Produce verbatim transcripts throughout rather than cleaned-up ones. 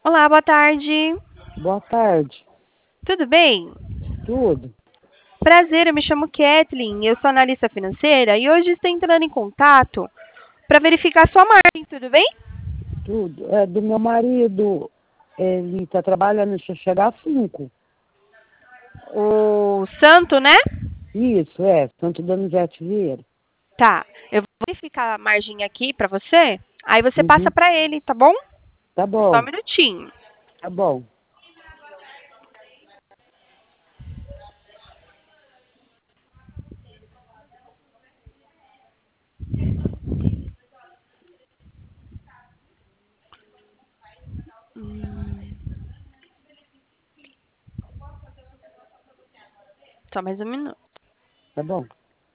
Olá, boa tarde. Boa tarde. Tudo bem? Tudo? Prazer, eu me chamo Kathleen, eu sou analista financeira e hoje estou entrando em contato para verificar sua margem, tudo bem? Tudo. É do meu marido. Ele está trabalhando, deixa eu chegar às cinco. O Santo, né? Isso, é. Santo Donizete Vieira. Tá, eu vou verificar a margem aqui para você, aí você passa Uhum. para ele, tá bom? Tá Só um bom, minutinho. tá bom. Só mais um minuto. Tá bom.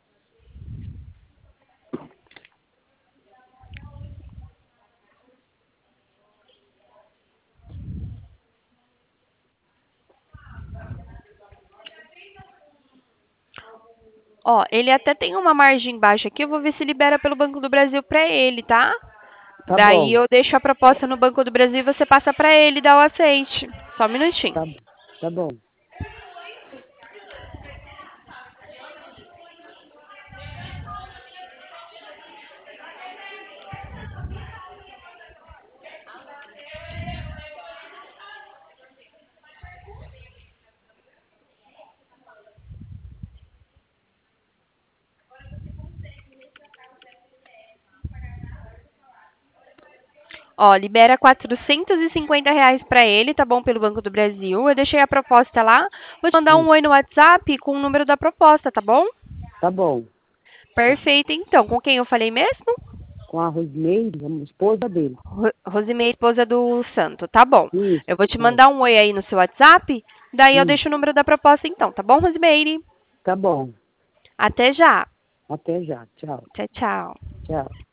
Ó, ele até tem uma margem baixa aqui, eu vou ver se libera pelo Banco do Brasil para ele, tá? Tá Daí bom. eu deixo a proposta no Banco do Brasil e você passa para ele dar o aceite. Só um minutinho. Tá, tá bom. Ó, libera quatrocentos e cinquenta reais para ele, tá bom? Pelo Banco do Brasil. Eu deixei a proposta lá. Vou te mandar um Hum. oi no WhatsApp com o número da proposta, tá bom? Tá bom. Tá. Perfeito, então. Com quem eu falei mesmo? Com a Rosmeire, a esposa dele. Ro Rosimei, esposa do Santo. Tá bom. Isso. Eu vou te É. mandar um oi aí no seu WhatsApp. Daí eu Hum. deixo o número da proposta, então. Tá bom, Rosimeire? Tá bom. Até já. Até já. Tchau. Tchau, tchau. Tchau.